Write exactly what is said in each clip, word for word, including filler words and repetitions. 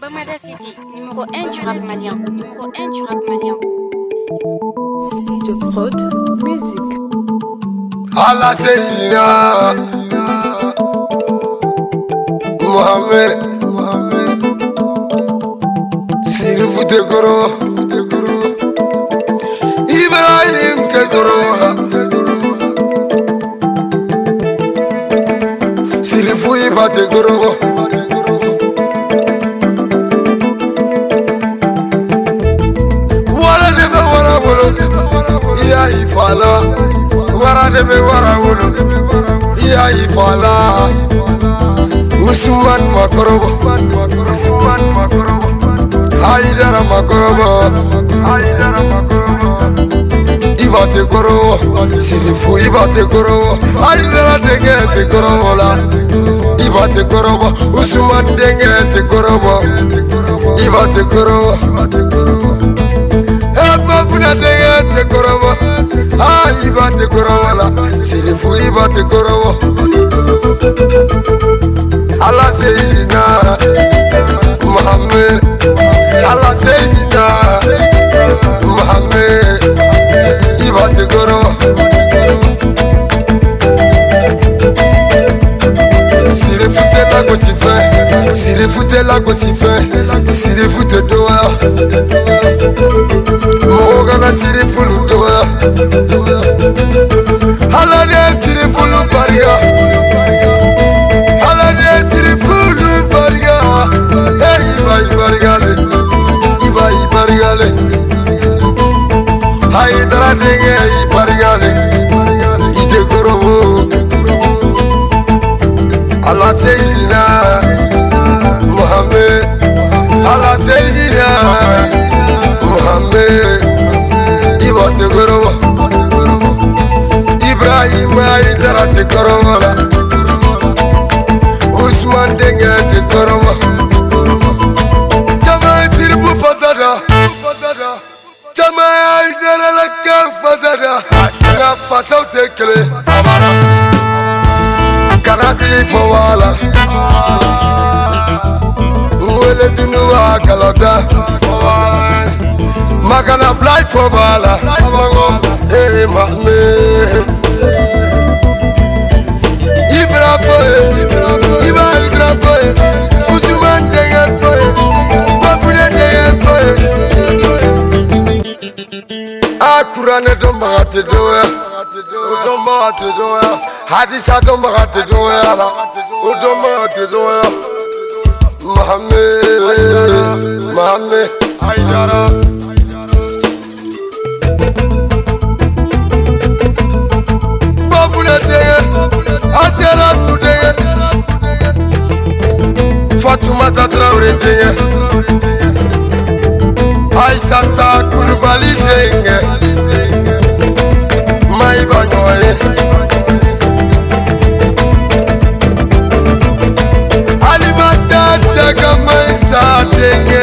Komada City, numéro un du rap malien. Numéro un du rap malien. Sido Prod Music. Allah Seydina Mohamed Sirifou Tekoro Ibrahim Tekoro Sirifou Iba Tekoro Wara debe wara bolo Ya ifala Wara debe wara bolo Ya ifala Usman Makorobo Haidara Makorobo Iba Tekoro Sirifou Iba Tekoro Haidara Denge Tekoro la Iba Tekoro Usman Denge Tekoro Iba Tekoro Eba Funa Denge Tekoro Ah Iba Tekoro la Sirifou Iba Tekoro Allah Seydina Mohamed Allah Seydina Mohamed Iba Tekoro Sirifou te la gosife Sirifou te la gosife Sirifou te doa Mogana Sirifou lu doa Allah ne Sirifou lu bariga Allah ne Sirifou lu bariga Hey Iba Ibarigale Iba Ibarigale Haidara Denge Ibarigale Ite Korobo Allah Seydina Mohamed Allah Seydina Mohamed Iba Tekoro Ibrahim Haidara Tekoro Usman Denge Tekoro Jama Sirifou Fasada Jama Haidara Lakar Fasada Na Fasaw Tekele Kanabili Fawala Mwele Dunuwa Galata Magana Fly Fawala Hey Mahme Ibra Foye Iba Ibra Foye Usman Denge Foye Wafune Denge Foye Akurane Domba Te Doya Udomba Te Doya Hadisa Domba Te Doya Udomba Te Doya Mohamed Mohamed Haidara Bafuna Denge Atela Tudenge Fatoumata Traoré Denge Aïssata Koulibaly Denge Maïba Nyoye Alimata Tega Maïssa Denge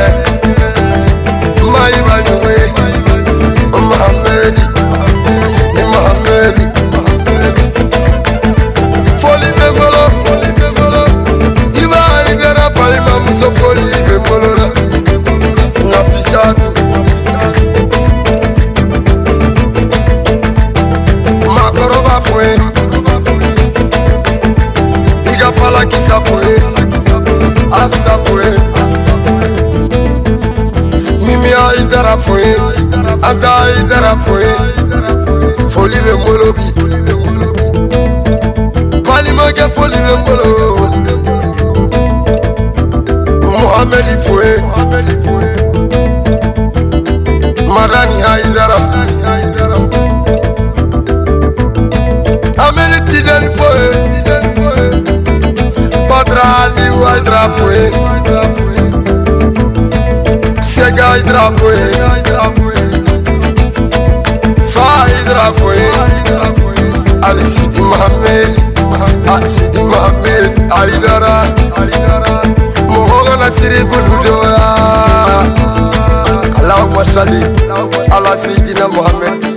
Maïba Nyoye Mohamed Mohamed Foli Bengolo Iba Haidara Palima Muso Foli Bengolo Nafisatu Makoroba Fwe Iga Pala Kisa Fwe Asta Fwe Mimi Haidara Fwe Anta Haidara Fwe Foli Bengolo bi Palima Ke Foli Bengolo Mohamed Fwe Madani Haidara Ameni Tijani Foye Badra Ali Haidara Foye Sega Haidara Foye Fa Haidara Foye Ali Sidi Mohamed Sidi Mohamed Haidara Mohogana Sirifou Ludoya Allahumma salli ala Seydina Mohamed